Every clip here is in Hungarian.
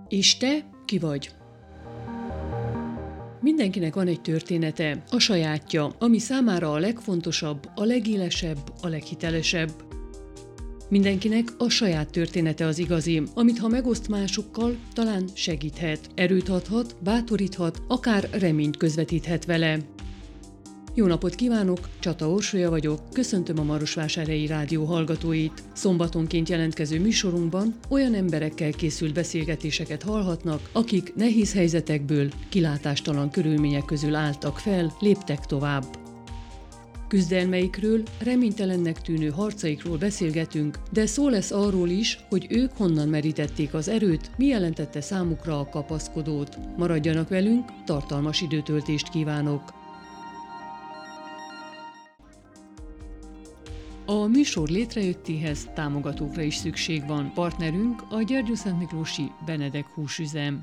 És te ki vagy? Mindenkinek van egy története, a sajátja, ami számára a legfontosabb, a legélesebb, a leghitelesebb. Mindenkinek a saját története az igazi, amit ha megoszt másokkal, talán segíthet, erőt adhat, bátoríthat, akár reményt közvetíthet vele. Jó napot kívánok, Csata Orsolya vagyok, köszöntöm a Marosvásárhelyi Rádió hallgatóit. Szombatonként jelentkező műsorunkban olyan emberekkel készült beszélgetéseket hallhatnak, akik nehéz helyzetekből, kilátástalan körülmények közül álltak fel, léptek tovább. Küzdelmeikről, reménytelennek tűnő harcaikról beszélgetünk, de szó lesz arról is, hogy ők honnan merítették az erőt, mi jelentette számukra a kapaszkodót. Maradjanak velünk, tartalmas időtöltést kívánok! A műsor létrejöttéhez támogatókra is szükség van. Partnerünk a Gyergyószentmiklósi Benedek húsüzem.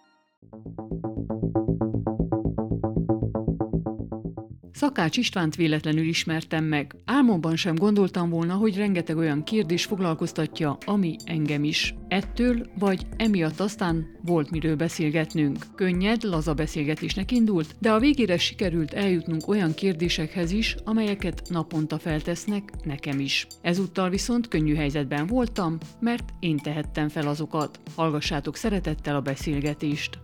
Szakács Istvánt véletlenül ismertem meg. Álmomban sem gondoltam volna, hogy rengeteg olyan kérdés foglalkoztatja, ami engem is. Ettől vagy emiatt aztán volt miről beszélgetnünk. Könnyed, laza beszélgetésnek indult, de a végére sikerült eljutnunk olyan kérdésekhez is, amelyeket naponta feltesznek nekem is. Ezúttal viszont könnyű helyzetben voltam, mert én tehettem fel azokat. Hallgassátok szeretettel a beszélgetést.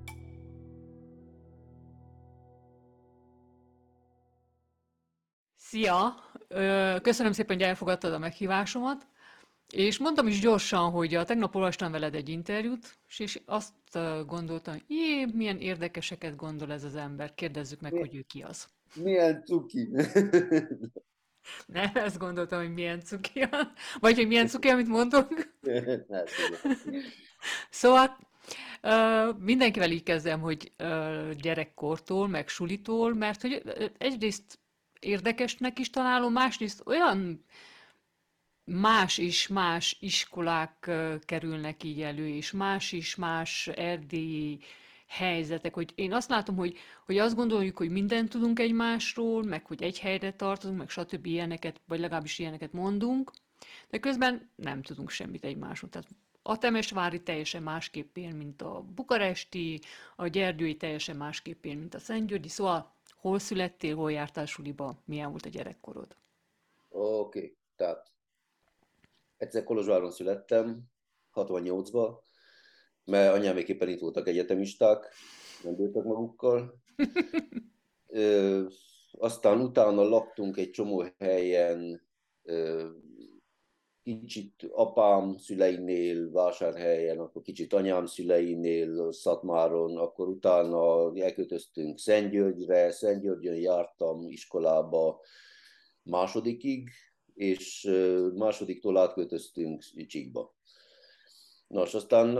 Szia! Köszönöm szépen, hogy elfogadtad a meghívásomat, és mondtam is gyorsan, hogy tegnap olvastam veled egy interjút, és azt gondoltam, hogy milyen érdekeseket gondol ez az ember, kérdezzük meg, hogy ő ki az. Milyen cuki. Nem ezt gondoltam, hogy milyen cuki, vagy hogy milyen cuki, amit mondok. Hát, igen. Szóval mindenkivel így kezdem, hogy gyerekkortól, meg sulitól, mert hogy egyrészt érdekesnek is találom, másrészt olyan más és más iskolák kerülnek így elő, és más erdélyi helyzetek, hogy én azt látom, hogy azt gondoljuk, hogy mindent tudunk egymásról, meg hogy egy helyre tartozunk, meg stb. Ilyeneket, vagy legalábbis ilyeneket mondunk, de közben nem tudunk semmit egymásról. Tehát a temesvári teljesen másképp él, mint a bukaresti, a gyergyói teljesen másképp él, mint a szentgyörgyi, szóval hol születtél, hol jártál suliba, milyen volt a gyerekkorod? Oké, tehát egyszer Kolozsváron születtem, 68-ba, mert anyámék éppen itt voltak egyetemisták, nem bírtak magukkal. Ö, Aztán utána laktunk egy csomó helyen, ö, kicsit apám szüleinél, Vásárhelyen, akkor kicsit anyám szüleinél, Szatmáron, akkor utána elköltöztünk Szentgyörgyre, Szentgyörgyön jártam iskolába másodikig, és másodiktól átköltöztünk Csíkba. Nos, aztán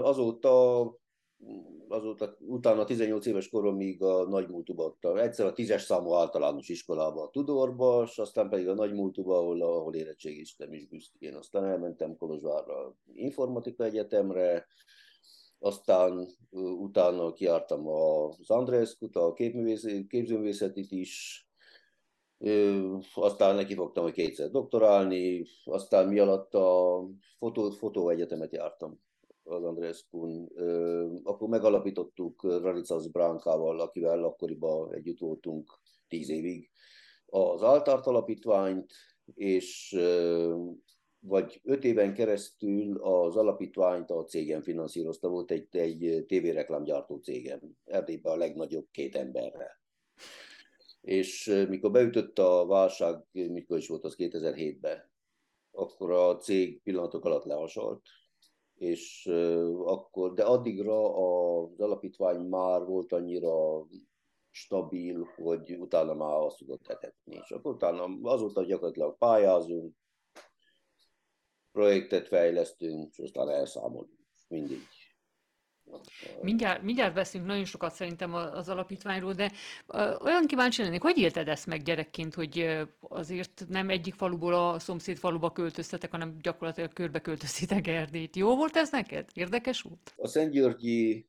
azóta utána 18 éves koromig a Nagymúltuba adtam. Egyszer a 10-es számú általános iskolába, a Tudorba, és aztán pedig a Nagymúltuba, ahol érettségiztem is büszkén. Aztán elmentem Kolozsvárra informatika egyetemre, aztán utána kiártam az Andreskut, a képzőművészetit is, aztán nekifogtam, hogy kétszer doktorálni, aztán mi alatt a fotóegyetemet jártam az Andreskun. Akkor megalapítottuk Radicas Bránkával, akivel akkoriban együtt voltunk 10 évig az Altárt alapítványt, és vagy 5 éven keresztül az alapítványt a cégem finanszírozta, volt egy tévéreklámgyártó cégem, Erdélyben a legnagyobb 2 emberrel. És mikor beütött a válság, mikor is volt az 2007-ben, akkor a cég pillanatok alatt lehasalt, és akkor, de addigra az alapítvány már volt annyira stabil, hogy utána már azt tudott etetni. És akkor utána azóta gyakorlatilag pályázunk, projektet fejlesztünk, és aztán elszámolunk. Mindig. Mindjárt beszélünk nagyon sokat szerintem az alapítványról, de olyan kíváncsi lennék, hogy élted ezt meg gyerekként, hogy azért nem egyik faluból a szomszéd faluba költöztetek, hanem gyakorlatilag körbe költöztétek Erdélyt. Jó volt ez neked? Érdekes volt? A Szentgyörgyi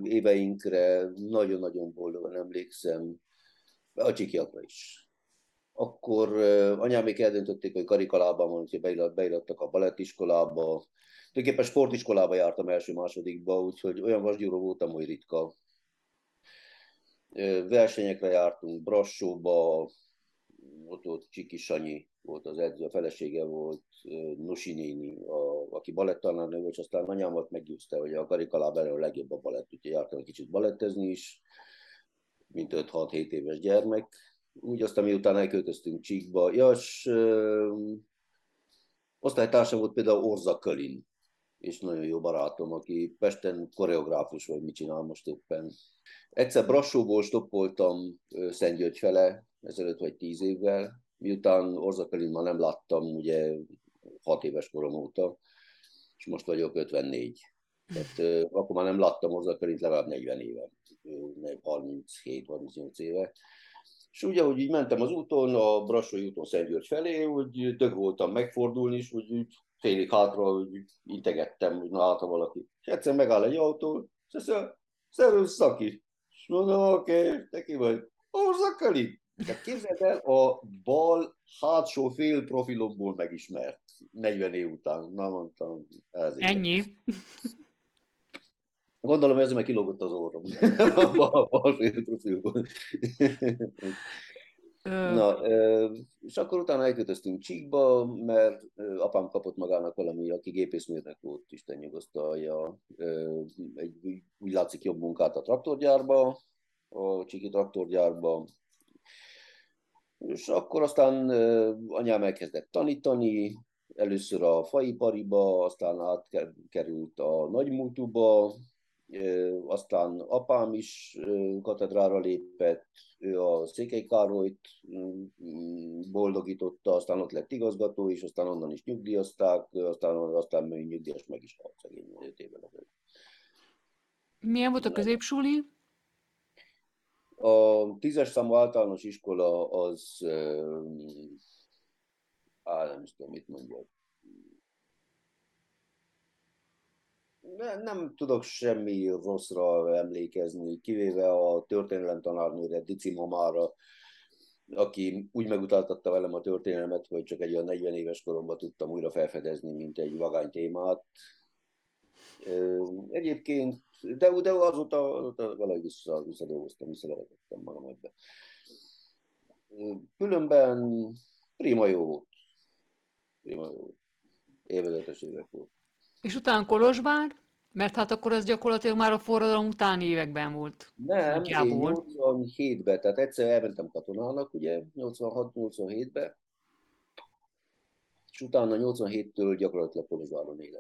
éveinkre nagyon-nagyon boldogan emlékszem, a csikiakra is. akkor anyámék eldöntötték, hogy Karikalában van, hogy beirattak a balettiskolába. Tulajdonképpen sportiskolába jártam első-másodikba, úgyhogy olyan vasgyúró voltam, hogy ritka. Versenyekre jártunk, Brassóba, ott Csiki Sanyi volt az edző, a felesége volt Nusi néni, aki balettanárnő volt, és aztán anyámat meggyőzte, hogy a Karikalában a legjobb a balett, úgyhogy jártam egy kicsit balettezni is, mint 5-6-7 éves gyermek. Úgy aztán miután elköltöztünk Csíkba, ja, és osztálytársam volt például Orza Kölin, és nagyon jó barátom, aki Pesten koreográfus, vagy mit csinál most éppen. Egyszer Brassóból stoppoltam Szentgyörgy fele, ezelőtt vagy 10 évvel, miután Orza Kölin már nem láttam, ugye 6 éves korom óta, és most vagyok 54. Tehát akkor már nem láttam Orza Kölint legalább 40 éve, 37-38 éve. És úgy, ahogy így mentem az úton, a Brassói úton Szentgyörgy felé, úgy tök voltam megfordulni is, úgy félig hátra, úgy integettem, hogy na hát, ha valaki. És egyszer megáll egy autó, és azt mondja, szervusz Szaki. És mondom, oké, te ki vagy? Orzakali. De képzeld el, a bal hátsó fél profilomból megismert. 40 év után. Na mondtam, ez igen. Ennyi. Gondolom ez meg kilógott az orrom. A bal fél profilból. Ö, Na, és akkor utána elköltöztünk Csíkba, mert apám kapott magának valami, aki gépészmérnök volt, Isten nyugosztalja, úgy látszik jobb munkát a traktorgyárba, a csíki traktorgyárba, és akkor aztán anyám elkezdett tanítani, először a faipariba, aztán átkerült a nagymúltúba, aztán apám is katedrára lépett, ő a Székely Károlyt boldogította, aztán ott lett igazgató is, aztán onnan is nyugdíjazták, aztán nyugdíjas meg is halt szegény 5 évvel ezelőtt. Milyen volt a középsuli? A 10-es számú általános iskola az, nem is tudom, mit mondjak. Nem tudok semmi rosszra emlékezni, kivéve a történelem tanárnőre, Dici mamára, aki úgy megutáltatta velem a történelmet, hogy csak egy olyan 40 éves koromban tudtam újra felfedezni, mint egy vagány témát. Egyébként, de azóta valahogy visszadolgoztam, visszalevetettem magam ebbe. Különben prima jó volt. Prima jó volt. Élvezetes évek volt. És utána Kolozsvár? Mert hát akkor ez gyakorlatilag már a forradalom utáni években volt. Nem, én Nagyjából. 87-ben, tehát egyszer elmentem katonának, ugye, 86-87-ben, és utána 87-től gyakorlatilag Kolozsváron élek.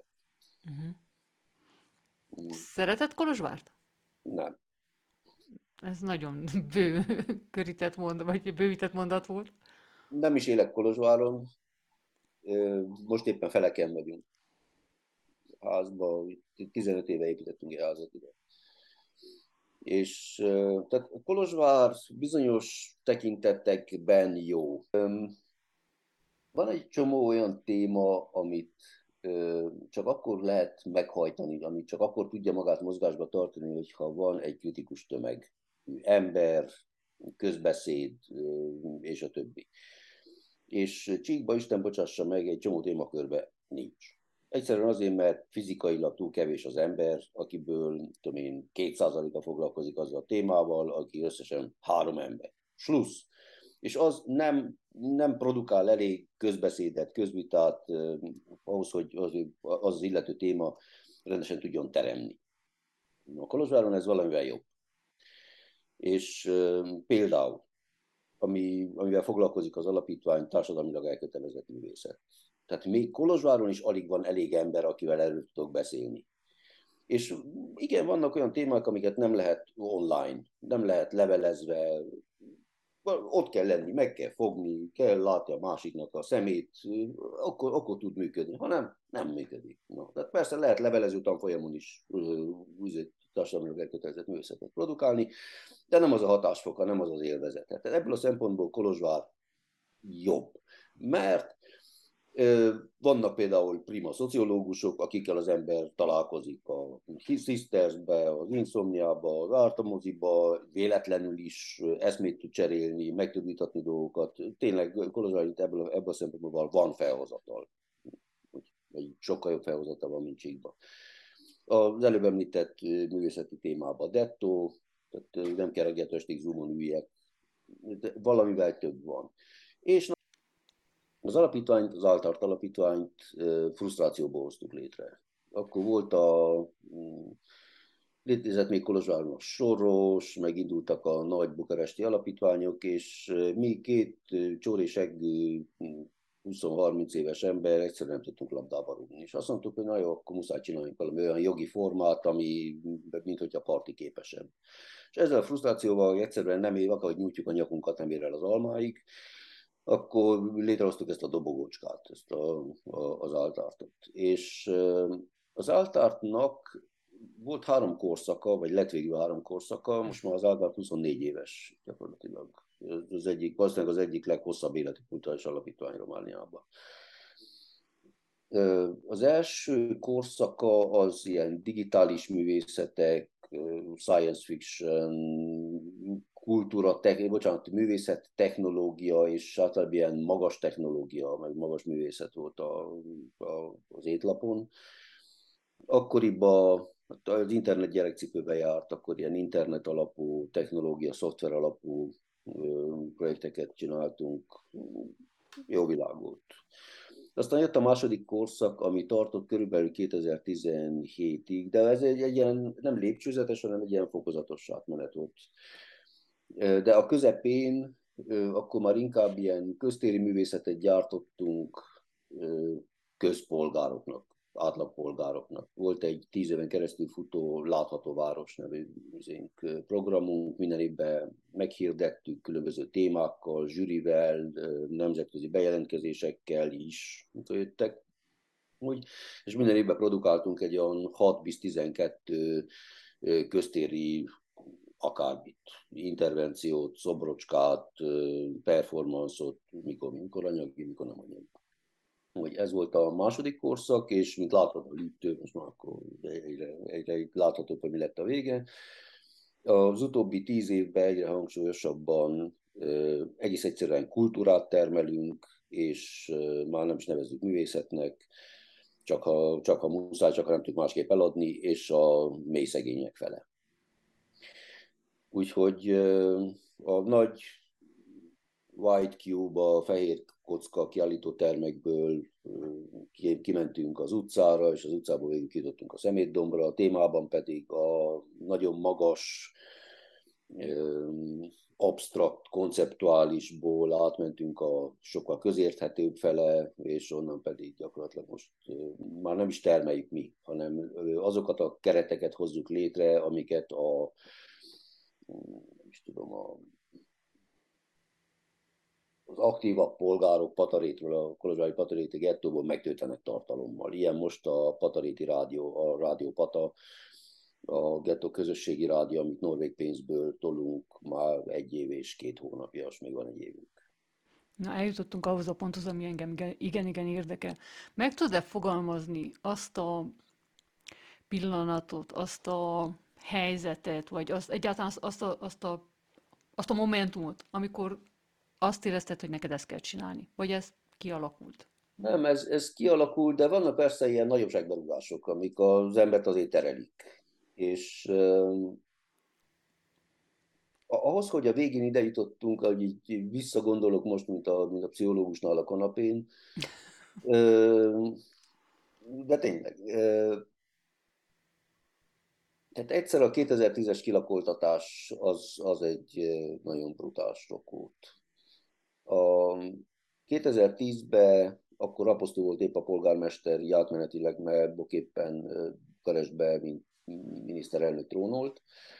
Szeretett Kolozsvárt? Nem. Ez nagyon körített mondat, vagy bővített mondat volt. Nem is élek Kolozsváron, most éppen Feleken vagyunk házba, 15 éve építettünk egy házat ide. És tehát Kolozsvár bizonyos tekintetekben jó. Van egy csomó olyan téma, amit csak akkor lehet meghajtani, amit csak akkor tudja magát mozgásba tartani, hogyha van egy kritikus tömeg, ember, közbeszéd, és a többi. És Csíkba, Isten bocsássa meg, egy csomó témakörbe nincs. Egyszerűen azért, mert fizikailag túl kevés az ember, akiből, tudom én, 2%-a foglalkozik azzal a témával, aki összesen 3 ember. Slussz. És az nem produkál elég közbeszédet, közvitát ahhoz, hogy az illető téma rendesen tudjon teremni. A Kolozsváron ez valamivel jobb. És például, amivel foglalkozik az alapítvány, társadalmilag elkötelezett művészet. Tehát még Kolozsváron is alig van elég ember, akivel erről tudok beszélni. És igen, vannak olyan témák, amiket nem lehet online, nem lehet levelezve, ott kell lenni, meg kell fogni, kell látni a másiknak a szemét, akkor tud működni. Ha nem működik. Na, tehát persze lehet levelező tanfolyamon is társadalmilag elkötelezett művészetet produkálni, de nem az a hatásfoka, nem az élvezet. Tehát ebből a szempontból Kolozsvár jobb. Mert Vannak például prima szociológusok, akikkel az ember találkozik a Sistersbe, az Insomniába, az Ártamoziba, véletlenül is eszmét tud cserélni, meg tud vitatni dolgokat. Tényleg Kolozsváron ebből a szempontból van felhozatal. Sokkal jobb felhozatal van, mint Csíkban. Az előbb említett művészeti témában dettó, tehát nem kell reggelt estig zoomon üljek, valamivel több van. És az alapítványt, az Altart alapítványt frusztrációból hoztuk létre. Akkor volt létezett még Kolozsváron a Soros, megindultak a nagy bukaresti alapítványok, és mi két csóréseggű 20-30 éves ember egyszerűen nem tudtunk labdába rúgni. És azt mondtuk, hogy na jó, akkor muszáj csináljunk valami olyan jogi formát, ami mint hogyha parti képesebb. És ezzel a frusztrációval egyszerűen nem év, ahogy nyújtjuk a nyakunkat, nem ér el az almáig, akkor létrehoztuk ezt a dobogócskát, az Altártot. És az Altártnak volt 3 korszaka, vagy lett végül 3 korszaka, most már az Altárt 24 éves gyakorlatilag. Az egyik, valószínűleg az egyik leghosszabb életű kulturális alapítvány Romániában. Az első korszaka az ilyen digitális művészetek, science fiction, művészet, technológia, és általában ilyen magas technológia, meg magas művészet volt az étlapon. Akkoriban az internet gyerekcipőbe járt, akkor ilyen internet alapú, technológia, szoftver alapú projekteket csináltunk. Jó világ volt. Aztán jött a második korszak, ami tartott körülbelül 2017-ig, de ez egy ilyen nem lépcsőzetes, hanem egy ilyen fokozatos átmenet volt. De a közepén akkor már inkább ilyen köztéri művészetet gyártottunk közpolgároknak, átlagpolgároknak. Volt egy 10 éven keresztül futó Látható Város nevű programunk, minden évben meghirdettük különböző témákkal, zsűrivel, nemzetközi bejelentkezésekkel is jöttek. És minden évben produkáltunk egy olyan 6-12 köztéri akármit, intervenciót, szobrocskát, performanszot, mikor anyagi, mikor nem anyagi. Hogy ez volt a második korszak, és mint látható, léptő, most már akkor egyre láthatóbb, hogy mi lett a vége. Az utóbbi 10 évben egyre hangsúlyosabban egész egyszerűen kultúrát termelünk, és már nem is nevezzük művészetnek, csak ha muszáj, csak ha nem tudjuk másképp eladni, és a mély szegények fele. Úgyhogy a nagy White Cube, a fehér kocka kiállító termekből kimentünk az utcára, és az utcából végül kijutottunk a Szemétdombra, a témában pedig a nagyon magas, absztrakt, konceptuálisból átmentünk a sokkal közérthetőbb fele, és onnan pedig gyakorlatilag most már nem is termeljük mi, hanem azokat a kereteket hozzuk létre, amiket az aktívabb polgárok Patarétről, a kolozsvári Pataréti gettóból megtöltenek tartalommal. Ilyen most a Pataréti rádió, a Rádió Pata, a gettó közösségi rádió, amit norvég pénzből tolunk már 1 év és 2 hónapja, és még van 1 évünk. Na, eljutottunk ahhoz a ponthoz, ami engem igen érdekel. Meg tudod-e fogalmazni azt a pillanatot, azt a helyzetet, vagy egyáltalán azt a momentumot, amikor azt érezted, hogy neked ezt kell csinálni? Vagy ez kialakult? Nem, ez kialakult, de vannak persze ilyen nagyobbságberúgások, amik az embert azért terelik. És ahhoz, hogy a végén ide jutottunk, ahogy így visszagondolok most, mint a pszichológusnál a kanapén, de tényleg. Tehát egyszer a 2010-es kilakoltatás az egy nagyon brutális sok volt. A 2010-ben akkor Aposztó volt épp a polgármester, így átmenetileg, mert éppen Bukarestbe, mint miniszterelnök trónolt.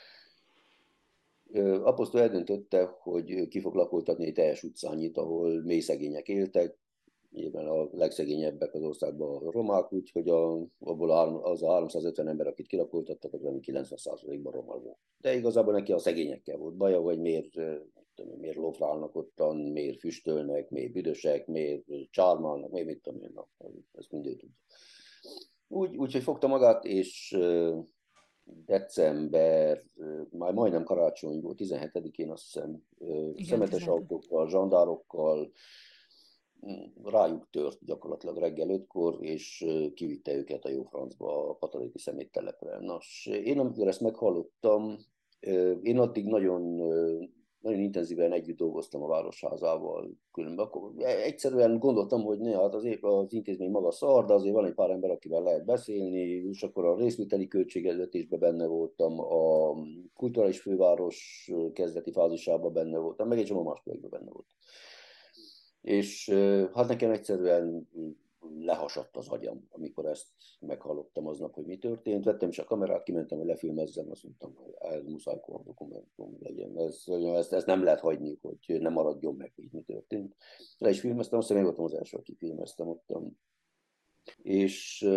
Aposztó eldöntötte, hogy ki fog lakoltatni egy teljes utcányit, ahol mély szegények éltek, nyilván a legszegényebbek az országban a romák, úgyhogy abból az a 350 ember, akit kilakoltattak, az 90%-ban roma volt. De igazából neki a szegényekkel volt baja, vagy miért miért lófrálnak ottan, miért füstölnek, miért büdösek, miért csármálnak, miért mit tudom én, ezt mindig tudja. Úgyhogy fogta magát, és december, már majdnem karácsony volt, 17-én azt hiszem, Igen, szemetes 17. autókkal, zsandárokkal, rájuk tört gyakorlatilag reggel 5-kor, és kivitte őket a jó francba a Pataléti szeméttelepre. Nos, én amikor ezt meghallottam, én addig nagyon intenzíven együtt dolgoztam a Városházával, különben akkor egyszerűen gondoltam, hogy ne, hát az intézmény maga szar, de azért van egy pár ember, akivel lehet beszélni, és akkor a részvételi költségvetésben benne voltam, a kulturális főváros kezdeti fázisában benne voltam, meg egy csomó más projektben benne voltam. És hát nekem egyszerűen lehasadt az agyam, amikor ezt meghallottam aznap, hogy mi történt. Vettem is a kamerát, kimentem, hogy lefilmezzem, azt mondtam, hogy ez muszáj dokumentum legyen. Ezt nem lehet hagyni, hogy nem maradjon meg, hogy mi történt. Le is filmeztem, azt hiszem, én voltam az első, aki filmeztem ottan. És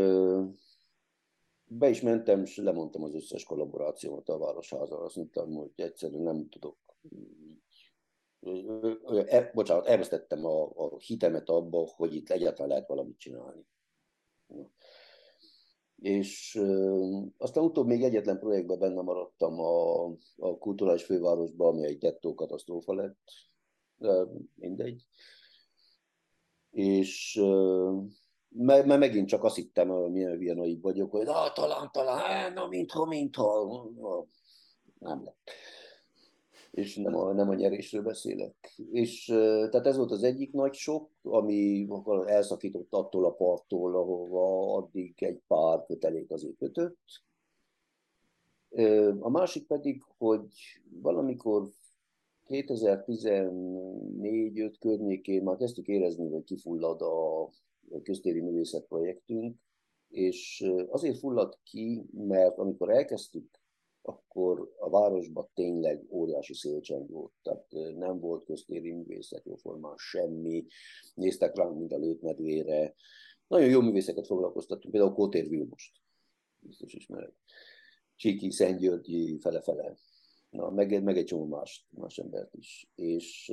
be is mentem, és lemondtam az összes kollaborációmat a Városházzal. Azt mondtam, hogy egyszerűen nem tudok bocsánat, elvesztettem a hitemet abba, hogy itt egyáltalán lehet valamit csinálni. És aztán utóbb még egyetlen projektben benne maradtam a kulturális fővárosban, ami egy gettó katasztrófa lett, de mindegy. És mert megint csak azt hittem, milyen naiv vagyok, hogy talán, mintha, nem lett. És nem a nyerésről beszélek. És tehát ez volt az egyik nagy sok, ami elszakított attól a parttól, ahova addig egy pár kötelék azért kötött. A másik pedig, hogy valamikor 2014-5 környékén már kezdtük érezni, hogy kifullad a köztéri művészet projektünk, és azért fulladt ki, mert amikor elkezdtük, akkor a városban tényleg óriási szélcsend volt, tehát nem volt köztéri művészet jóformán semmi, néztek ránk, mint a lőtmedvére. Nagyon jó művészeket foglalkoztattunk, például Kótér Vilmost, biztos ismered. Csíki, Szentgyörgyi, fele-fele. Na, meg egy csomó más embert is. És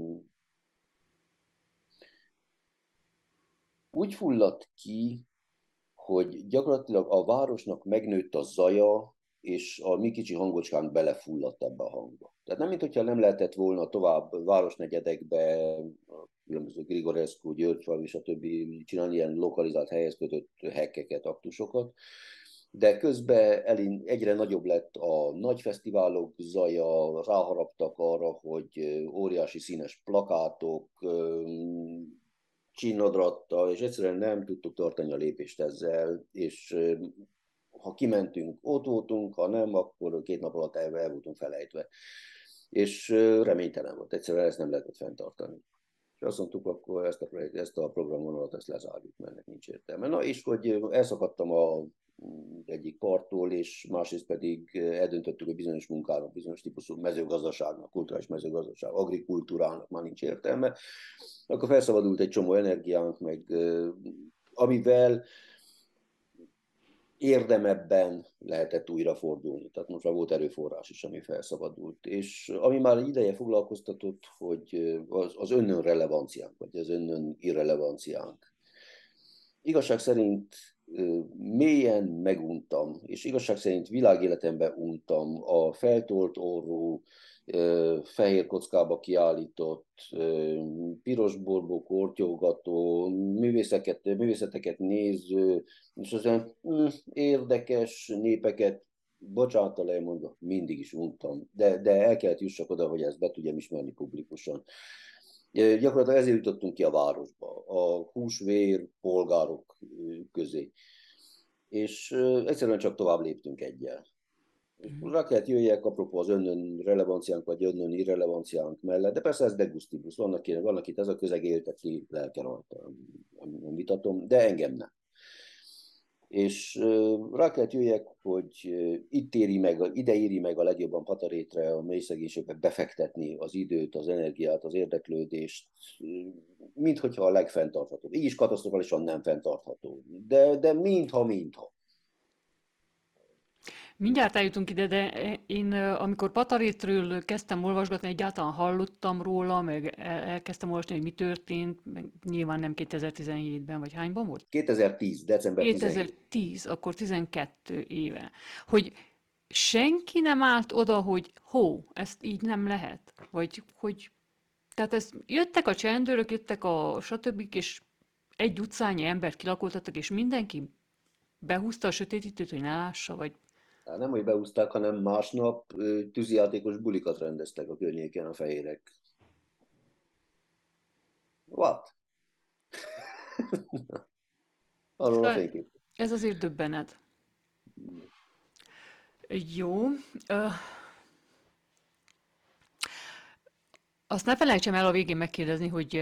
úgy fulladt ki, hogy gyakorlatilag a városnak megnőtt a zaja, és a mi kicsi hangocskánk belefulladt ebbe a hangba. Tehát nem, mintha nem lehetett volna tovább városnegyedekbe, a különböző Grigorescu, Györgyfalvi és a többi csinálni ilyen lokalizált helyhez kötött hekkeket, aktusokat, de közben egyre nagyobb lett a nagy fesztiválok zaja, ráharaptak arra, hogy óriási színes plakátok, csinadrattal, és egyszerűen nem tudtuk tartani a lépést ezzel, és ha kimentünk, ott voltunk, ha nem, akkor 2 nap alatt el voltunk felejtve. És reménytelen volt, egyszerűen ezt nem lehetett fenntartani. És azt mondtuk, akkor ezt a programvonalat ezt lezárjuk, mert ennek nincs értelme. Na, és hogy elszakadtam egyik parttól, és másrészt pedig eldöntöttük, hogy bizonyos munkának, bizonyos típusú mezőgazdaságnak, kulturális mezőgazdaság, agrikultúrának már nincs értelme, akkor felszabadult egy csomó energiánk, meg amivel érdemebben lehetett újra fordulni. Tehát most már volt erőforrás is, ami felszabadult. És ami már ideje foglalkoztatott, hogy az önnön relevanciánk, vagy az önnön irrelevanciánk. Igazság szerint mélyen meguntam, és igazság szerint világéletemben untam a feltolt orrú, fehér kockába kiállított, piros borbó kortyogató, művészeteket néző, és az olyan érdekes népeket, bocsánattal elmondva, mindig is untam, de el kellett jussak oda, hogy ezt be tudjam ismerni publikusan. Gyakorlatilag ezért jutottunk ki a városba, a húsvér polgárok közé. És egyszerűen csak tovább léptünk egyel. Rá kellett jöjjek apropó az önnön relevanciánk, vagy önnön irrelevanciánk mellett, de persze ez degustibus. Vannak itt ez a közeg élteti lelke rajta, nem vitatom, de engem nem. És rá kellett jöjjek, hogy ide éri meg a legjobban Patarétre, a mélyszegénységbe befektetni az időt, az energiát, az érdeklődést, mint hogyha a legfenntarthatóbb. Így is katasztrofálisan nem fenntartható, de mintha. Mindjárt eljutunk ide, de én amikor Patarétről kezdtem olvasgatni, egyáltalán hallottam róla, meg elkezdtem olvasni, hogy mi történt, meg nyilván nem 2017-ben, vagy hányban volt? 2010, december 17. 2010, akkor 12 éve. Hogy senki nem állt oda, hogy ezt így nem lehet. Vagy hogy, tehát jöttek a csendőrök, jöttek a stb. És egy utcányi embert kilakoltattak, és mindenki behúzta a sötétítőt, hogy ne lássa, vagy Hát nem, hogy beúzták, hanem másnap tűzijátékos bulikat rendeztek a környéken a fehérek. What? Arról a szóval fénykép. ez azért döbbenet. Jó. Ö, Azt ne felejtsem el a végén megkérdezni, hogy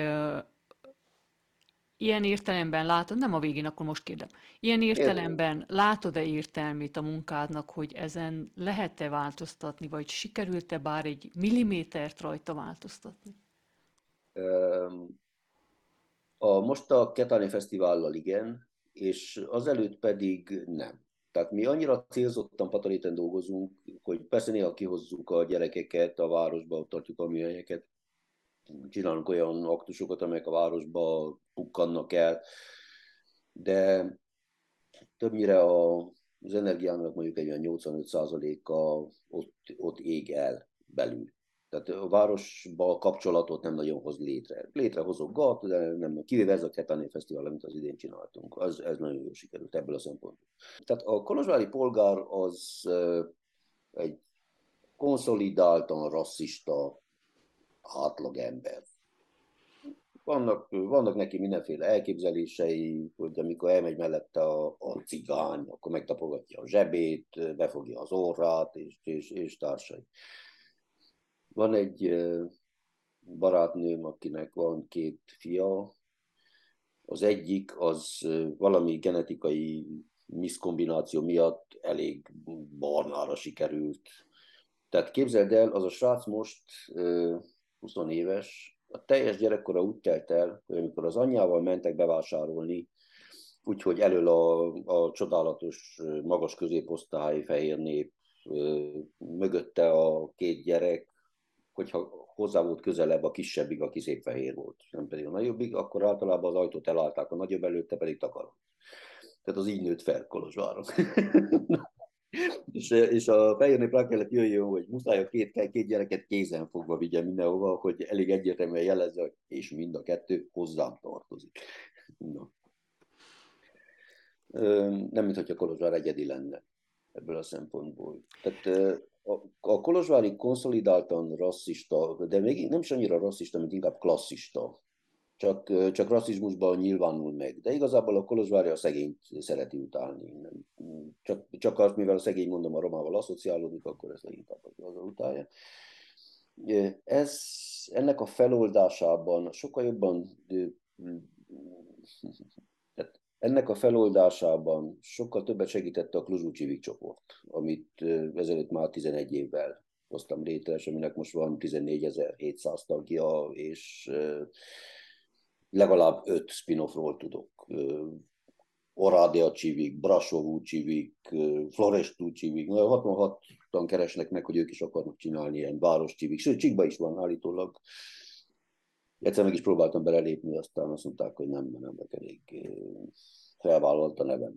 ilyen értelemben látod, nem a végén, akkor most kérdem. Ilyen Értem. értelemben látod-e értelmét a munkádnak, hogy ezen lehet-e változtatni, vagy sikerült-e bár egy millimétert rajta változtatni? Most a Ketani Fesztivállal igen, és azelőtt pedig nem. Tehát mi annyira célzottan Pataléten dolgozunk, hogy persze néha kihozzuk a gyerekeket a városba, ott tartjuk a műhelyeket, csinálunk olyan aktusokat, amelyek a városba pukkannak el, de többnyire az energiának mondjuk egy olyan 85%-a ott ég el belül. Tehát a városba kapcsolatot nem nagyon hoz létre. Létrehozogat, de nem, kivéve ez a Ketani Fesztivál, amit az idén csináltunk. Ez nagyon jól sikerült ebből a szempontból. Tehát a kolozsvári polgár az egy konszolidáltan rasszista átlagember. Vannak neki mindenféle elképzelései, hogy amikor elmegy mellette a cigány, akkor megtapogatja a zsebét, befogja az orrát, és társai. Van egy barátnőm, akinek van két fia. Az egyik az valami genetikai miszkombináció miatt elég barnára sikerült. Tehát képzeld el, az a srác most 20 éves, a teljes gyerekkora úgy telt el, hogy amikor az anyjával mentek bevásárolni, úgyhogy elől a csodálatos magas középosztály fehér nép, mögötte a két gyerek, hogyha hozzá volt közelebb a kisebbig, aki szép fehér volt, nem pedig a nagyobbig, akkor általában az ajtót elállták, a nagyobb előtte pedig takarodott. Tehát az így nőtt fel Kolozsváron. és a fehér nép rá kellett jöjjön, hogy muszáj a két gyereket kézen fogva vigye mindenhova, hogy elég egyértelműen jelezze, hogy és mind a kettő hozzám tartozik. Na. Nem, mintha Kolozsvár egyedi lenne ebből a szempontból. Tehát a kolozsvári konszolidáltan rasszista, de még nem is annyira rasszista, mint inkább klasszista. Csak rasszizmusban nyilvánul meg. De igazából a kolozsvári a szegényt szereti utálni. Csak azt, mivel a szegény mondom a romával asszociálódik, akkor ez leginkább az utálja. Ez, ennek a feloldásában sokkal jobban tehát ennek a feloldásában sokkal többet segítette a Kluzsúcsivik csoport, amit ezelőtt már 11 évvel hoztam létre, és aminek most van 14.700 tagja, és legalább 5 spin-offról tudok. Orádia Csivik, Brasovú Csivik, Florestú Csivik, 66-an keresnek meg, hogy ők is akarnak csinálni ilyen város Csivik, sőt, Csikba is van állítólag. Egyszer meg is próbáltam belelépni, aztán azt mondták, hogy nem elég felvállalt a nevem.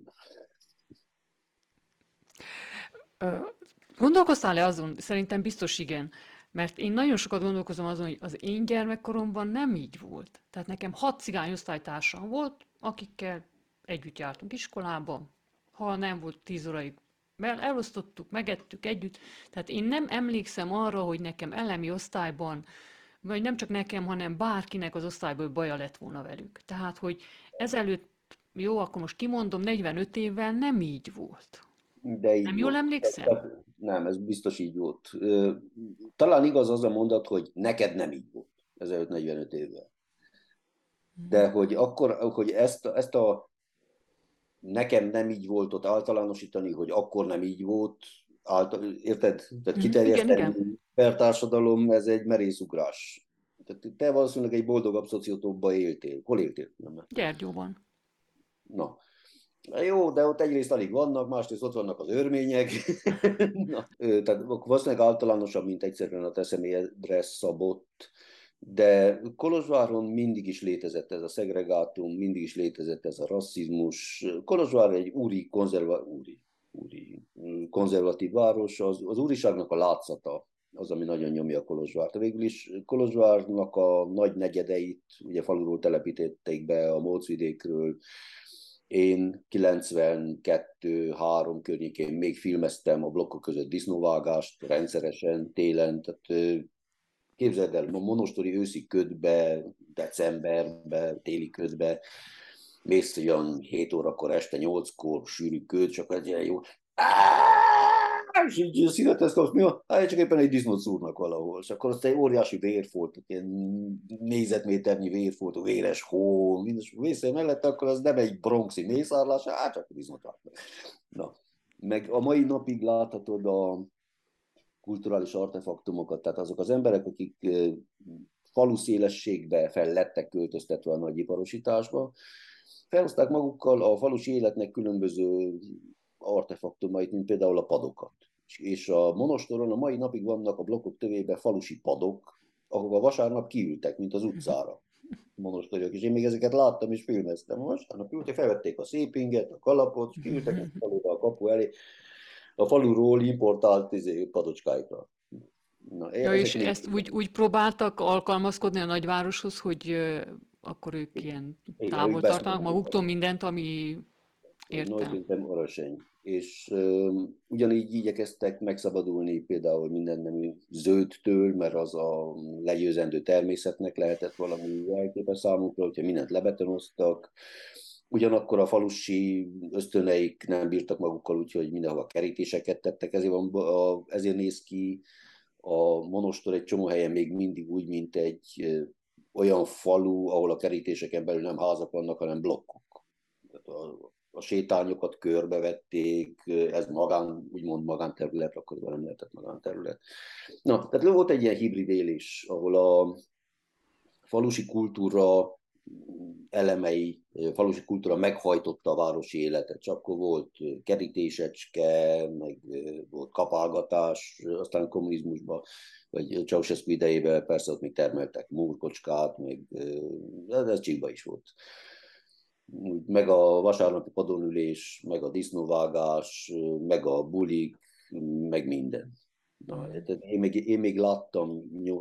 Ö, Gondolkoztál-e azon? Szerintem biztos igen. Mert én nagyon sokat gondolkozom azon, hogy az én gyermekkoromban nem így volt. Tehát nekem 6 cigány osztálytársam volt, akikkel együtt jártunk iskolába. Ha nem volt 10 óraig, elosztottuk, megettük együtt. Tehát én nem emlékszem arra, hogy nekem elemi osztályban, vagy nem csak nekem, hanem bárkinek az osztályból baja lett volna velük. Tehát, hogy ezelőtt, jó, akkor most kimondom, 45 évvel nem így volt. De így Nem jól volt. emlékszem? Nem, ez biztos így volt. Talán igaz az a mondat, hogy neked nem így volt 1545 évvel. De hogy akkor, hogy ezt a nekem nem így volt ott általánosítani, hogy akkor nem így volt, érted? Tehát Mhm, igen, kiterjeszteni igen. per társadalom, ez egy merész ugrás. Tehát te valószínűleg egy boldogabb szociotópban éltél. Hol éltél? Nem. Gyergyóban. Na, Jó, de ott egyrészt alig vannak, másrészt ott vannak az örmények. Na, tehát valószínűleg általánosabb, mint egyszerűen a te személyedre szabott, de Kolozsváron mindig is létezett ez a szegregátum, mindig is létezett ez a rasszizmus. Kolozsvár egy konzervatív város, az úriságnak a látszata az, ami nagyon nyomja Kolozsvárt. Végül is Kolozsvárnak a nagy negyedeit, ugye faluról telepítették be a Móc-vidékről. Én 92-3 környékén még filmeztem a blokkok között disznóvágást rendszeresen télen, tehát képzeld el, a monostori őszi ködbe, decemberbe, téli ködbe, mész olyan 7 órakor, este 8-kor, sűrű köd, csak egy ilyen jó, és így születesz, kapsz, mi van? Hát csak éppen egy disznót szúrnak valahol. És akkor azt egy óriási vérfolt, ilyen négyzetméternyi vérfolt, véres hó, mindes vészél mellett, akkor az nem egy bronxi mészárlás, hát csak a disznót vágnak. Na, meg a mai napig láthatod a kulturális artefaktumokat, tehát azok az emberek, akik falu szélességbe fel lettek költöztetve a nagyiparosításba, felhozták magukkal a falusi életnek különböző artefaktumait, mint például a padokat. És a monostoron a mai napig vannak a blokkok tövében falusi padok, ahova vasárnap kiültek, mint az utcára monostoriok, és én még ezeket láttam és filmeztem. Vasárnap ültek, felvették a szépinget, a kalapot, és kiültek a faluba, a kapu elé, a faluról importált padocskáikra. Na, Ja, ezek és még ezt úgy próbáltak alkalmazkodni a nagyvároshoz, hogy akkor ők ilyen igen, ők távol tartanak beszélnek. maguktól mindent, ami Nagy érte. Rintem Araseny. És ugyanígy igyekeztek megszabadulni például minden nemű zöldtől, mert az a legyőzendő természetnek lehetett valami jelképes számukra, hogyha mindent lebetonoztak. Ugyanakkor a falusi ösztöneik nem bírtak magukkal, úgyhogy mindenhova kerítéseket tettek, ezért néz ki a monostor egy csomó helyen még mindig úgy, mint egy olyan falu, ahol a kerítéseken belül nem házak vannak, hanem blokkok. A sétányokat körbevették, ez úgymond magánterület, akkor nem lehetett magánterület. Na, tehát volt egy ilyen hibrid élés, ahol a falusi kultúra elemei, falusi kultúra meghajtotta a városi életet. Csak akkor volt kerítésecske, meg volt kapálgatás, aztán kommunizmusban, vagy Ceausescu idejében persze ott még termeltek múrkocskát, meg ez Csíkba is volt. Meg a vasárnapi padonülés, meg a disznóvágás, meg a bulik, meg minden. Na, tehát én még láttam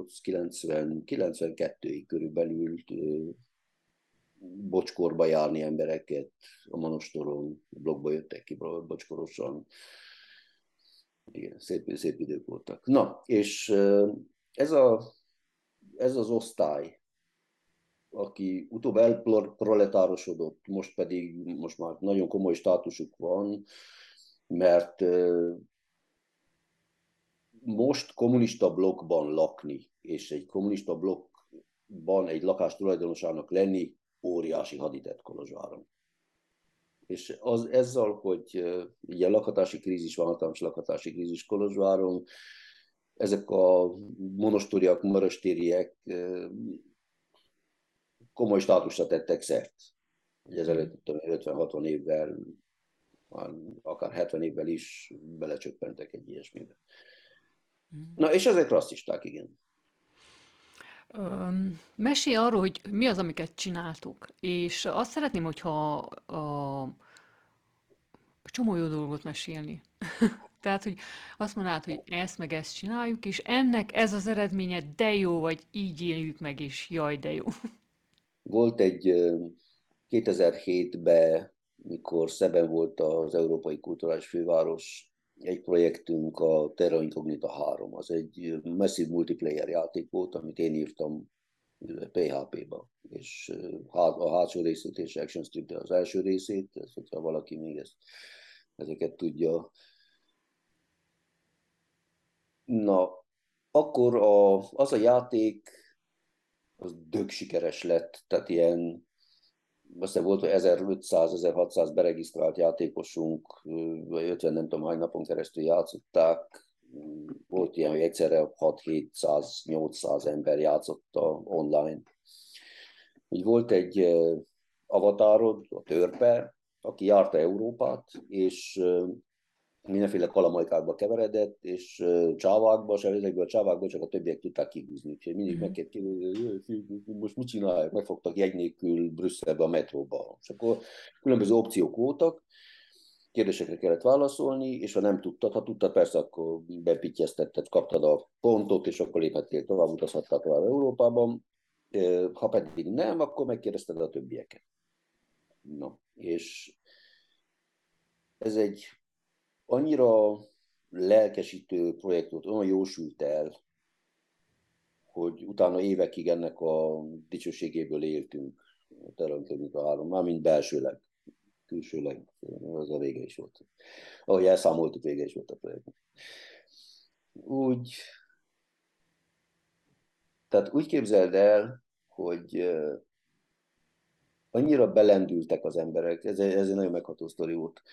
92-ig körülbelül bocskorba járni embereket a monostoron, blokkba jöttek ki bocskorosan. Igen, szép idők voltak. Na, és ez, a, ez az osztály, aki utóbb elproletárosodott, most már nagyon komoly státusuk van, mert most kommunista blokkban lakni, és egy kommunista blokkban egy lakás tulajdonosának lenni, óriási haditett Kolozsváron. És ezzel, hogy ilyen lakhatási krízis van, hatalmas lakhatási krízis Kolozsváron, ezek a monostoriak, marastériek komoly státusra tettek szert. Ezelőtt 50-60 évvel, akár 70 évvel is belecsöppentek egy ilyesmibe. Na, és ezek rasszisták, igen. Mesélj arról, hogy mi az, amiket csináltuk. És azt szeretném, hogyha a csomó jó dolgot mesélni. Tehát, hogy azt mondanád, hogy ezt meg ezt csináljuk, és ennek ez az eredménye, de jó, vagy így éljük meg, és jaj, de jó. Volt egy 2007-ben, mikor Szeben volt az Európai Kulturális Főváros, egy projektünk, a Terra Incognita 3, az egy massive multiplayer játék volt, amit én írtam PHP-ba, és a hátsó részét és Action Strip, de az első részét, ez, hogyha valaki még ezeket tudja. Na, akkor az a játék az dög sikeres lett, tehát ilyen aztán volt, hogy 1500-1600 beregisztrált játékosunk, vagy 50 nem tudom hány napon keresztül játszották. Volt ilyen, hogy egyszerre 6-700-800 ember játszotta online. Úgy volt egy avatárod, a törpe, aki járta Európát, és mindenféle kalamajkákba keveredett, és csávákba, és ezekből a csávákból csak a többiek tudták kihúzni. Úgyhogy mindig meg Mhm. kellett kérdezni, most mit csinálják? Megfogtak jegy nélkül Brüsszelbe a metróba. És akkor különböző opciók voltak, kérdésekre kellett válaszolni, és ha nem tudtad, ha tudtad, persze, akkor bepittyeztetted, kaptad a pontot, és akkor léphettél tovább, utazhattál tovább Európában. Ha pedig nem, akkor megkérdezted a többieket. No, és ez egy annyira lelkesítő projekt volt, olyan jósult el, hogy utána évekig ennek a dicsőségéből éltünk, teremtőnk a három, mármint belsőleg, külsőleg, az a vége is volt. Ahogy elszámoltuk, vége is volt a projekt. Úgy, tehát úgy képzeld el, hogy annyira belendültek az emberek, ez egy nagyon megható sztori volt.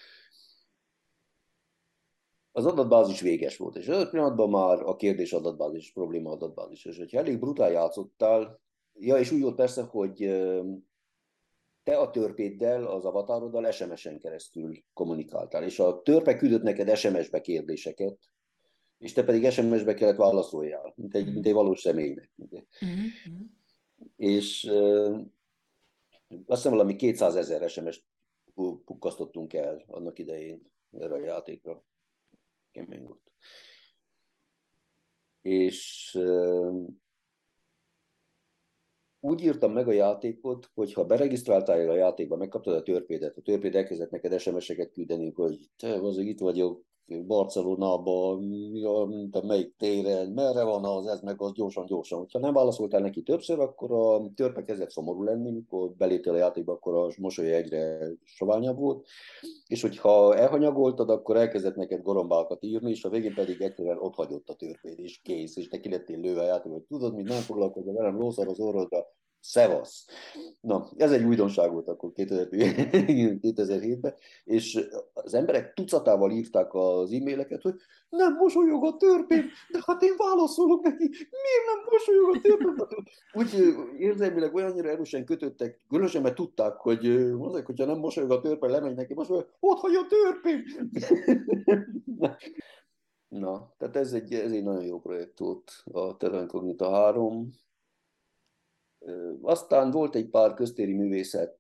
Az adatbázis véges volt, és az pillanatban már a kérdés adatbázis, probléma adatbázis. És hogyha elég brutál játszottál, ja, és úgy volt persze, hogy te a törpéddel, az avataroddal SMS-en keresztül kommunikáltál, és a törpe küldött neked SMS-be kérdéseket, és te pedig SMS-be kellett válaszoljál, mint Mhm. egy valós személynek. Mhm. Mhm. És azt hiszem valami 200 000 SMS-t pukkasztottunk el annak idején erre a játékra. Kemény volt. És úgy írtam meg a játékot, hogy ha beregisztráltál a játékba, megkaptad a törpédet, a törpéd elkezdett neked SMS-eket küldeni, hogy te azok itt vagyok Barcelonában, mint a melyik téren, merre van az, ez meg az gyorsan, gyorsan. Ha nem válaszoltál neki többször, akkor a törpe kezdett szomorú lenni, mikor beléptél a játékba, akkor a mosolya egyre soványabb volt, és hogyha elhanyagoltad, akkor elkezdett neked gorombákat írni, és a végén pedig egyszerűen ott hagyott a törpéd, és kész, és te ki lettél lőve a játékba, hogy tudod, mit nem foglalkozol velem, lószar az orrodra, szevasz. Na, ez egy újdonság volt akkor 2007-ben, és az emberek tucatával írták az e-maileket, hogy nem mosolyog a törpém, de hát én válaszolok neki, miért nem mosolyog a törpém? Úgy érzelmileg olyannyira erősen kötöttek, különösen mert tudták, hogy mondják, hogyha nem mosolyog a törpe, lemegy neki, mosolyog, ott hagy a törpém! Na, tehát ez egy nagyon jó projekt volt a Terra Incognita 3. Aztán volt egy pár köztéri művészet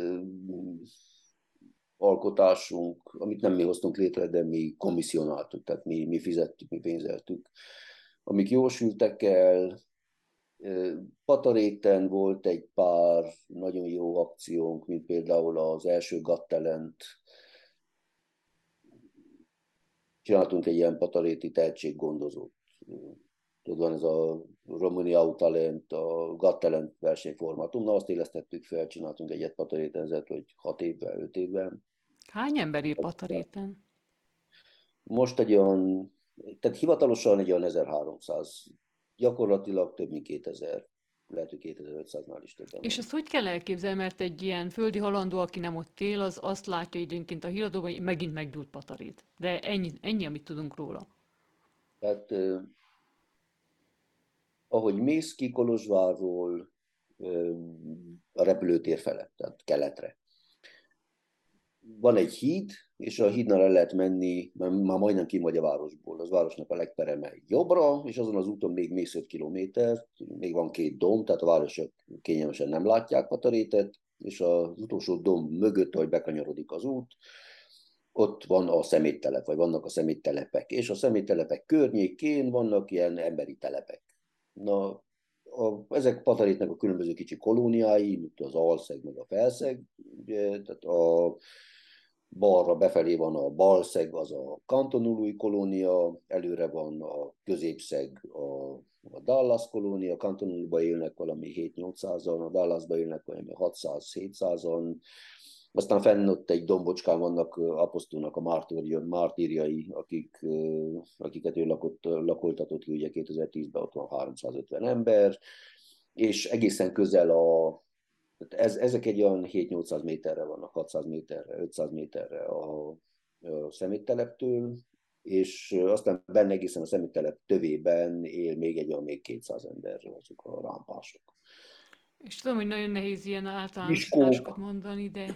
alkotásunk, amit nem mi hoztunk létre, de mi komissionáltuk, tehát mi fizettük, mi pénzeltük, amik jósültek el. Pataréten volt egy pár nagyon jó akciónk, mint például az első Got Talent. Csináltunk egy ilyen pataréti tehetséggondozót. Tudod, van ez a Romania Talent, a Got Talent versenyformátum. Na, azt élesztettük fel, csináltunk egyet patarétenzet, hogy 6 évvel, 5 évvel. Hány ember ír Pataréten? Most egy olyan, tehát hivatalosan egy olyan 1300, gyakorlatilag több mint 2000, lehet, hogy 2500-nál is többen És ezt van. hogy kell elképzelni, mert egy ilyen földi halandó, aki nem ott él, az azt látja időnként a híradóban, hogy megint meggyújt Patarét. De ennyi, amit tudunk róla. Tehát ahogy mész ki Kolozsvárról a repülőtér felett, tehát keletre, van egy híd, és a hídnál el lehet menni, már majdnem kim vagy a városból. Az városnak a legpereme jobbra, és azon az úton még mész 5 kilométert, még van 2 domb, tehát a városok kényelmesen nem látják Patarétet, és az utolsó domb mögött, ahogy bekanyarodik az út, ott van a szeméttelep, vagy vannak a szeméttelepek, és a szeméttelepek környékén vannak ilyen emberi telepek. Na, ezek Patarétnek a különböző kicsi kolóniái, mint az Alszeg, meg a Felszeg, ugye, tehát a balra befelé van a Balszeg, az a Kantonului kolónia, előre van a Középszeg, a Dallas kolónia, Kantonuluba élnek valami 7-800-an, a Dallasba élnek valami 600-700-an, aztán fenn ott egy dombocskán vannak apostolnak a mártírjai, akiket ő lakoltatott ki, ugye 2010-ben ott van 350 ember, és egészen közel ezek egy olyan 7-800 méterre vannak, 600 méterre, 500 méterre a szemétteleptől, és aztán benne egészen a szeméttelep tövében él még egy olyan még 200 ember, azok a rámpások. És tudom, hogy nagyon nehéz ilyen általánosításokat Viskók, mondani, de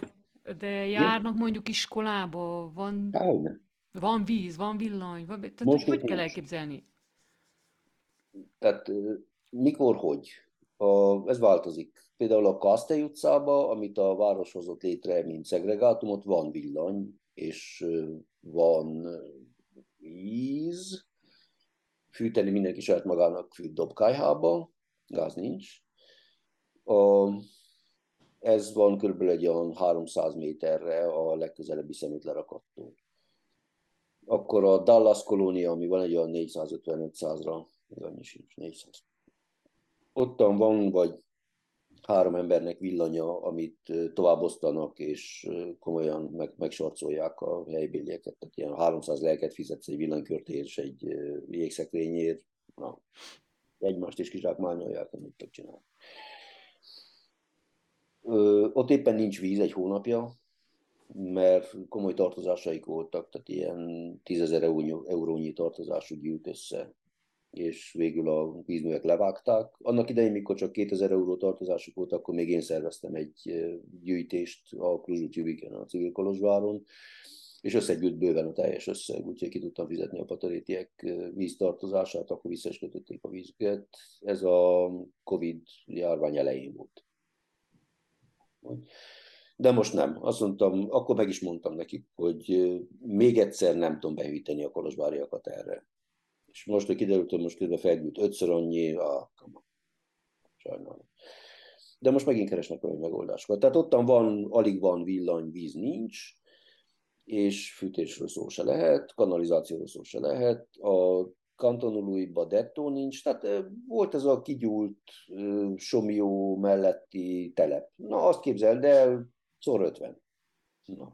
De Igen? járnak mondjuk iskolába, Hogyne. van víz, van villany, tehát Most még hogy kell nincs. elképzelni? Tehát mikor, hogy? Ez változik. Például a Kastely utcába, amit a város hozott létre, mint szegregátumot, van villany, és van víz, fűteni mindenki saját magának fűt dobkályhába, gáz nincs. A, ez van körülbelül egy olyan 300 méterre a legközelebbi szemétlerakattól. Akkor a Dallas kolónia, ami van egy olyan 450-500-ra, még annyi sincs, 400. Ottan van, vagy 3 embernek villanya, amit tovább osztanak, és komolyan megsorcolják a helybélieket. Tehát ilyen 300 lelket fizetsz egy villanykörtért és egy jégszekrényért. Na, egymást is kizsákmányolják, amit tudok csinálni. Ott éppen nincs víz egy hónapja, mert komoly tartozásaik voltak, tehát ilyen 10 000 eurónyi tartozású gyűlt össze, és végül a vízművek levágták. Annak idején, mikor csak 2000 euró tartozásuk volt, akkor még én szerveztem egy gyűjtést a Kluzsútyubiken, a Civil Kolozsváron, és összegyűlt bőven a teljes összeg, úgyhogy ki tudtam fizetni a patarétiek víztartozását, akkor vissza is kötötték a vízüket. Ez a Covid járvány elején volt. De most nem. Azt mondtam, akkor meg is mondtam nekik, hogy még egyszer nem tudom behűíteni a kolozsváriakat erre. És most, hogy kiderült, hogy most közben felgyűlt 5-ször annyi, sajnálom. De most megint keresnek olyan megoldásokat. Tehát ottan van, alig van villany, víz nincs, és fűtésről szó se lehet, kanalizációról szó se lehet. A Kantonului dettó nincs, tehát volt ez a kigyúlt Somió melletti telep. Na, azt képzeld el, szor 50. Na.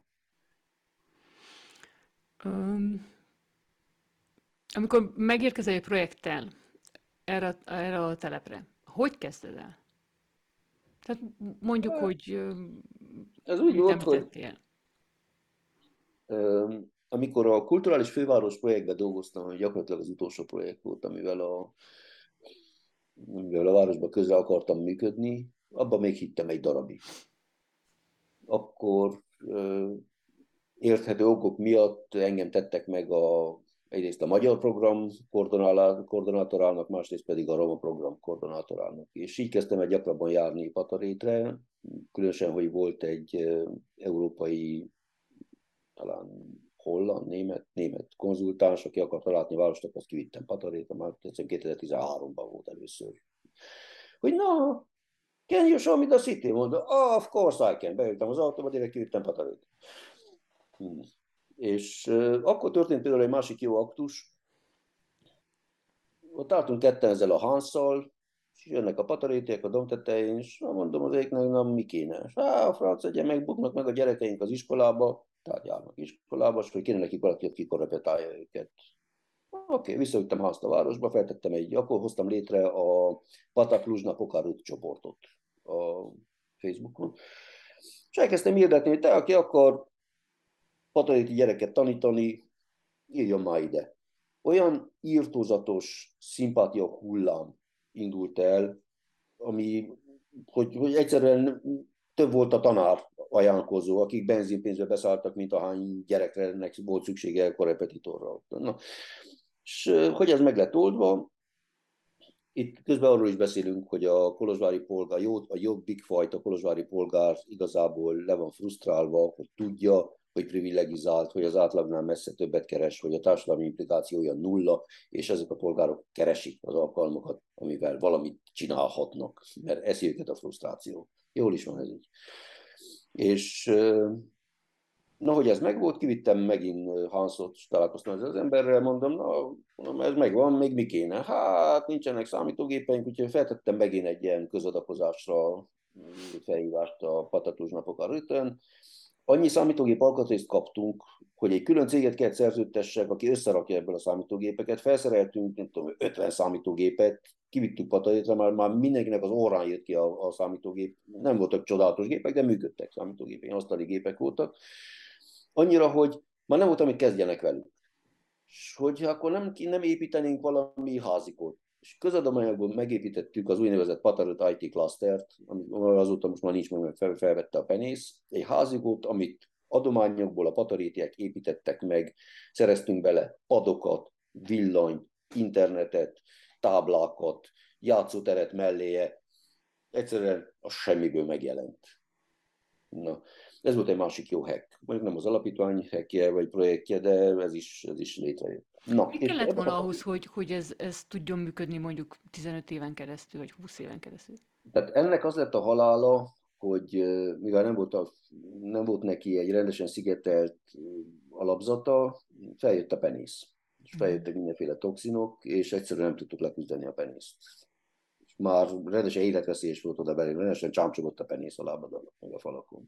Öm, Amikor megérkezel egy projekttel erre a telepre, hogy kezded el? Tehát mondjuk, hogy Ez úgy mit volt, hogy említettél. amikor a kulturális főváros projektben dolgoztam, hogy gyakorlatilag az utolsó projekt volt, amivel a városban közre akartam működni, abban még hittem egy darabig. Akkor érthető okok miatt engem tettek meg egyrészt a magyar program koordinátorának, másrészt pedig a roma program koordinátorának. És így kezdtem el gyakrabban járni Patarétre, különösen, hogy volt egy európai, talán holland, német konzultáns, aki akarta látni a városnak, azt kivittem Patarétre, már 2013-ban volt először. Hogy na, can you show me the city? Mondta, oh, of course I can. Beültem az autóba, direkt kivittem Patarétre. És akkor történt például egy másik jó aktus, ott álltunk ketten ezzel a Hansszal, és jönnek a patarétiek a domb tetején, és mondom az egyiknek, na mi kéne? És a franc egyen megbuknak meg a gyerekeink az iskolába, tehát járnak iskolába, és hogy kéne nekik valaki, aki korrepetálja őket. Oké, visszavittem Hanszt a városba, feltettem akkor hoztam létre a Patakluzsna Pokarut csoportot a Facebookon, és elkezdtem hirdetni, hogy te, aki akar pataréti gyereket tanítani, írjon már ide. Olyan írtózatos szimpátia hullám indult el, hogy egyszerűen több volt a tanár ajánlkozó, akik benzinpénzbe beszálltak, mint ahány gyerekre volt szüksége korrepetitorra. Na, és hogy ez meg lett oldva, itt közben arról is beszélünk, hogy a kolozsvári polgár, a jobbik fajta kolozsvári polgár igazából le van frusztrálva, hogy tudja, hogy privilegizált, hogy az átlagnál messze többet keres, hogy a társadalmi implikációja nulla, és ezek a polgárok keresik az alkalmakat, amivel valamit csinálhatnak, mert eszi őket a frusztráció. Jól is van ez így. És na, hogy ez megvolt, kivittem megint Hanszot, és találkoztam ezzel az emberrel, mondom, ez megvan, még mi kéne? Hát nincsenek számítógépeink, úgyhogy feltettem megint egy ilyen közadakozásra felhívást a Patatús napok a rötön. Annyi számítógép alkatrészt kaptunk, hogy egy külön céget kellett szerződtessek, aki összerakja ebből a számítógépeket, felszereltünk, nem tudom, 50 számítógépet, kivittük Patatétre, már mindenkinek az órán jött ki a számítógép. Nem voltak csodálatos gépek, de működtek számítógépek, asztali gépek voltak. Annyira, hogy már nem volt, amit kezdjenek velük. És hogy akkor nem építenénk valami házikot. És közadományokból megépítettük az úgynevezett Patarot IT clustert, amit azóta most már nincs meg, mert felvette a penész, egy házigót, amit adományokból a patarétiek építettek meg, szereztünk bele padokat, villanyt, internetet, táblákat, játszóteret melléje, egyszerűen a semmiből megjelent. Na, ez volt egy másik jó hack. Mondjuk nem az alapítvány hackje vagy projektje, de ez is létrejött. Na, Mi és kellett volna ahhoz, hogy ez tudjon működni mondjuk 15 éven keresztül, vagy 20 éven keresztül? tehát ennek az lett a halála, hogy mivel nem volt neki egy rendesen szigetelt alapzata, feljött a penész. És Mhm. feljöttek mindenféle toxinok, és egyszerűen nem tudtuk leküzdeni a penészt. És már rendesen életveszélyes volt oda belül, rendesen csámcsogott a penész a lábadon, meg a falakon.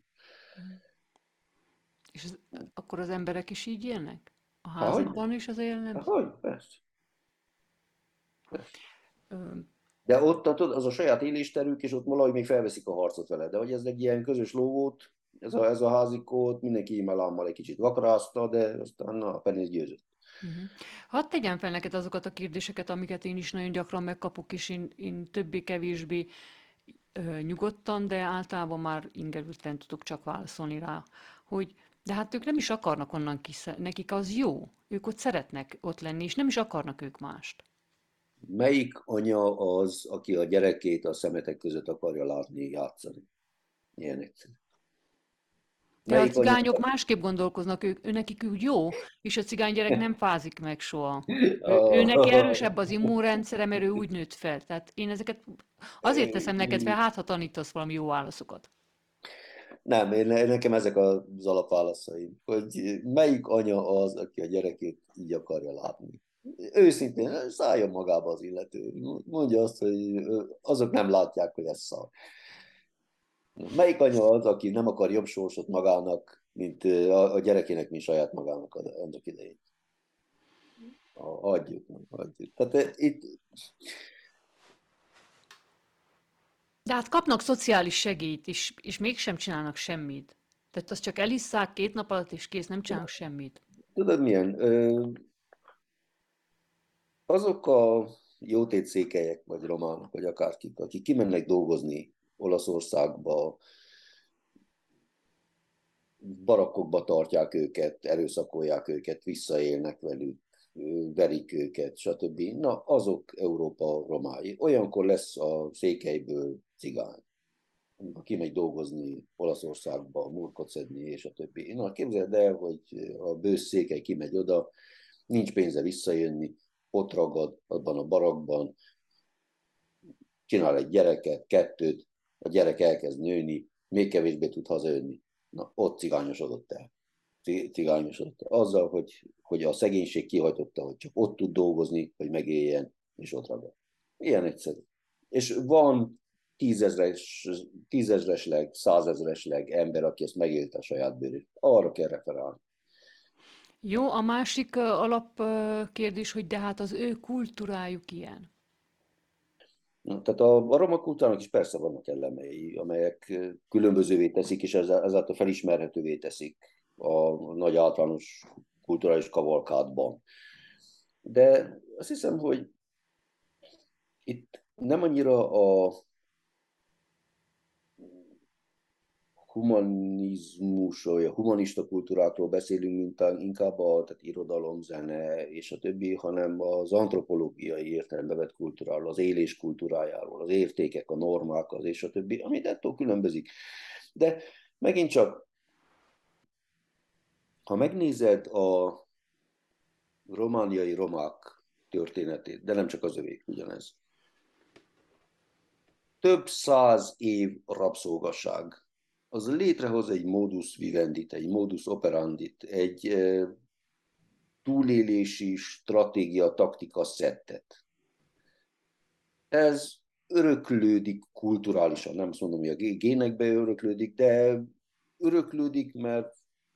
És akkor az emberek is így élnek? A Ahogy? házakban is az jellemző? Ahogy? Persze. Persze. Ö, De ott tudod, az a saját élésterük, és ott valahogy még felveszik a harcot vele. De hogy ez egy ilyen közös ló volt, ez a házikót, mindenki imámmal egy kicsit vakrázta, de aztán na, a penész győzött. Mhm. Hadd tegyem fel neked azokat a kérdéseket, amiket én is nagyon gyakran megkapok, és én többé-kevésbé nyugodtan, de általában már ingerülten tudok csak válaszolni rá, hogy de hát ők nem is akarnak onnan nekik az jó. Ők ott szeretnek ott lenni, és nem is akarnak ők mást. Melyik anya az, aki a gyerekét a szemetek között akarja látni játszani? Ilyen egyszerű. De a Melyik anya? cigányok másképp gondolkoznak, nekik úgy jó, és a cigány gyerek nem fázik meg soha. Ő neki erősebb az immunrendszere, mert ő úgy nőtt fel. Tehát én ezeket azért teszem neked fel, hát ha tanítasz valami jó válaszokat. Nem, nekem ezek az alapválaszaim, hogy melyik anya az, aki a gyerekét így akarja látni. Őszintén, szálljon magába az illető. Mondja azt, hogy azok nem látják, hogy ez szar. Melyik anya az, aki nem akar jobb sorsot magának, mint a gyerekének, mint saját magának annak idején? Hagyjuk, hagyjuk. Tehát itt De hát kapnak szociális segélyt, és mégsem csinálnak semmit. Tehát azt csak elisszák 2 nap alatt, és kész, nem csinálnak semmit. tudod milyen? Azok a jótétszékelyek, vagy románok, vagy akárkik, akik kimennek dolgozni Olaszországba, barakkokba tartják őket, erőszakolják őket, visszaélnek velük, verik őket, stb. Na, azok Európa romái. Olyankor lesz a székelyből cigány, amikor kimegy dolgozni Olaszországba, murkot szedni, és a többi. Na, képzeld el, hogy a bősz székely kimegy oda, nincs pénze visszajönni, ott ragad abban a barakban, csinál egy gyereket, kettőt, a gyerek elkezd nőni, még kevésbé tud hazajönni. Na, ott cigányosodott el. Cigányosodott el. Azzal, hogy a szegénység kihajtotta, hogy csak ott tud dolgozni, hogy megéljen, és ott ragad. Ilyen egyszerű. És van tízezresleg, százezresleg ember, aki ezt megélte a saját bőrét. Arra kell referálni. Jó, a másik alapkérdés, hogy de hát az ő kultúrájuk ilyen. Na, tehát a roma kultúrának is persze vannak elemei, amelyek különbözővé teszik, és ezáltal felismerhetővé teszik a nagy általános kulturális kavalkádban. De azt hiszem, hogy itt nem annyira a humanizmus, vagy a humanista kultúrákról beszélünk, mint inkább tehát irodalom, zene és a többi, hanem az antropológiai értelembe vett kultúráról, az élés kultúrájáról, az értékek, a normák, az és a többi, amit ettől különbözik. De megint csak, ha megnézed a romániai romák történetét, de nem csak az övék ugyanez, több száz év rabszolgaság, az létrehoz egy modus vivendit, egy modus operandit, egy túlélési stratégia, taktika szettet. Ez öröklődik kulturálisan, nem azt mondom, hogy a génekbe öröklődik, de öröklődik, mert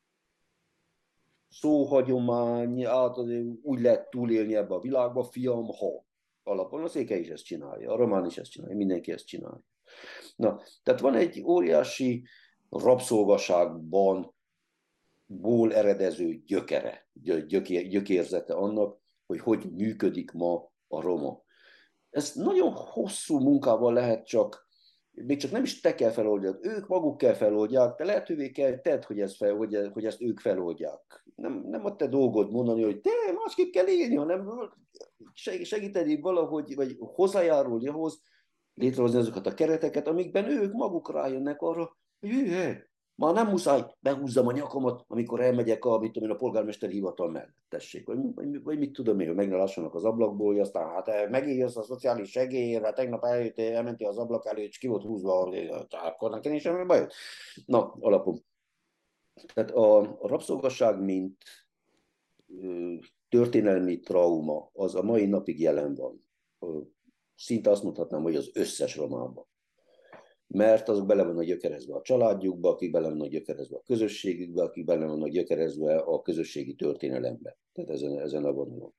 szóhagyomány, úgy lehet túlélni ebbe a világba, fiam, ha. Alapon a székely is ezt csinálja, a román is ezt csinálja, mindenki ezt csinálja. Na, tehát van egy óriási rabszolgaságban ból eredező gyökere, gyökérzete annak, hogy működik ma a roma. Ez nagyon hosszú munkával lehet csak, még csak nem is te kell feloldjad, ők maguk kell feloldják, de lehetővé kell tedd, hogy ezt ők feloldják. Nem a te dolgod mondani, hogy te másképp kell élni, hanem segíteni valahogy, vagy hozzájárulni ahhoz, létrehozni azokat a kereteket, amikben ők maguk rájönnek arra, hogy már nem muszáj behúzzam a nyakamat, amikor elmegyek a polgármester hivatal mellett, tessék, vagy mit tudom én, hogy meg ne lássanak az ablakból, hogy aztán hát megírsz a szociális segélyért, hát tegnap elmentél az ablak elő, és ki volt húzva, akkor nekem is semmi bajod. Na, alapom. Tehát a rabszolgasság, mint történelmi trauma, az a mai napig jelen van. Szinte azt mondhatnám, hogy az összes romában. Mert azok bele vannak gyökerezve a családjukba, akik bele vannak gyökerezve a közösségükbe, akik bele vannak gyökerezve a közösségi történelembe. Tehát ezen a vonalon.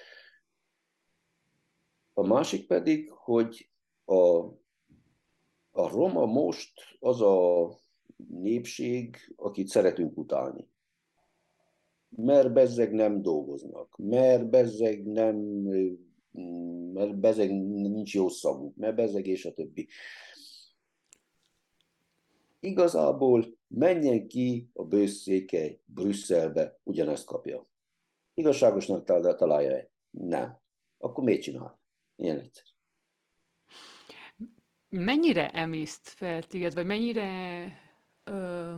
A másik pedig, hogy a roma most az a népség, akit szeretünk utálni. Mert bezzeg nem dolgoznak, mert bezzeg nincs jó szavuk, mert bezzeg és a többi. Igazából menjen ki a bőszékely Brüsszelbe, ugyanezt kapja. Igazságosnak találja-e? Nem. Akkor miért csinál? Ilyen egyszer. Mennyire emészt fel téged, vagy mennyire ö,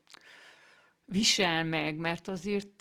visel meg, mert azért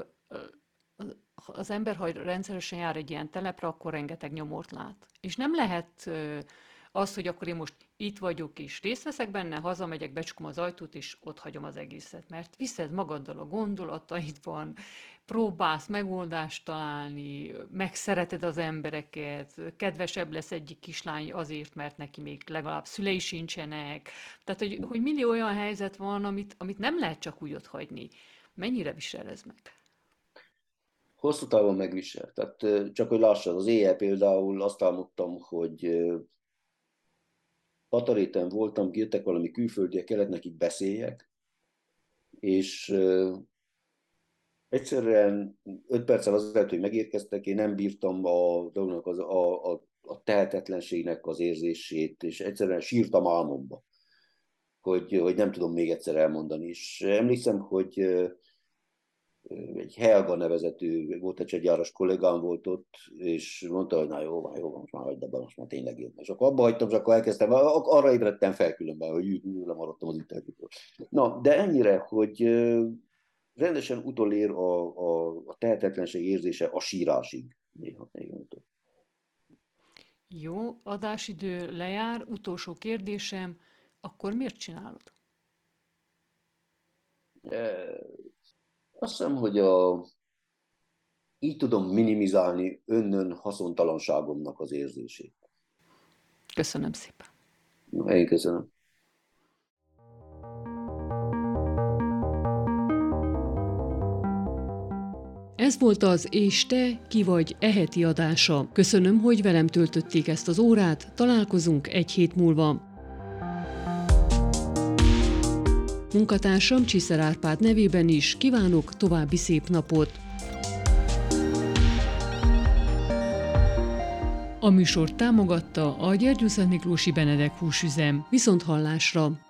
az ember, ha rendszeresen jár egy ilyen telepre, akkor rengeteg nyomort lát. És nem lehet az, hogy akkor én most itt vagyok és részt veszek benne, hazamegyek, becsukom az ajtót, és ott hagyom az egészet. Mert viszed magaddal a gondolataidban, próbálsz megoldást találni, megszereted az embereket, kedvesebb lesz egyik kislány azért, mert neki még legalább szülei sincsenek. Tehát, hogy millió olyan helyzet van, amit nem lehet csak úgy otthagyni. Mennyire visel ez meg? Hosszú távon megvisel. Tehát csak hogy lássad, az éjjel például azt álmodtam, hogy Pataréten voltam, jöttek valami külföldiek, kellett nekik beszéljek, és egyszerűen 5 perccel azelőtt, hogy megérkeztek, én nem bírtam a dolognak a tehetetlenségnek az érzését, és egyszerűen sírtam álmomba, hogy nem tudom még egyszer elmondani. És emlékszem, hogy egy Helga nevezetű, volt egy csegyáros kollégám volt ott, és mondta, hogy na jó van, most már hagyd abba, most már tényleg jön. És akkor abba hagytam, és akkor elkezdtem, arra ébredtem fel különben, hogy lemaradtam az interjútól. Na, de ennyire, hogy rendesen utolér a tehetetlenség érzése a sírásig. Néha. Jó, adásidő lejár, utolsó kérdésem, akkor miért csinálod? Azt hiszem, hogy így tudom minimizálni önnön haszontalanságomnak az érzését. Köszönöm szépen. Én köszönöm. Ez volt az És te, ki vagy heti adása. Köszönöm, hogy velem töltötték ezt az órát, találkozunk egy hét múlva. Munkatársam Csiszer Árpád nevében is kívánok további szép napot! A műsort támogatta a Gyergyószentmiklósi Benedek húsüzem. Viszonthallásra!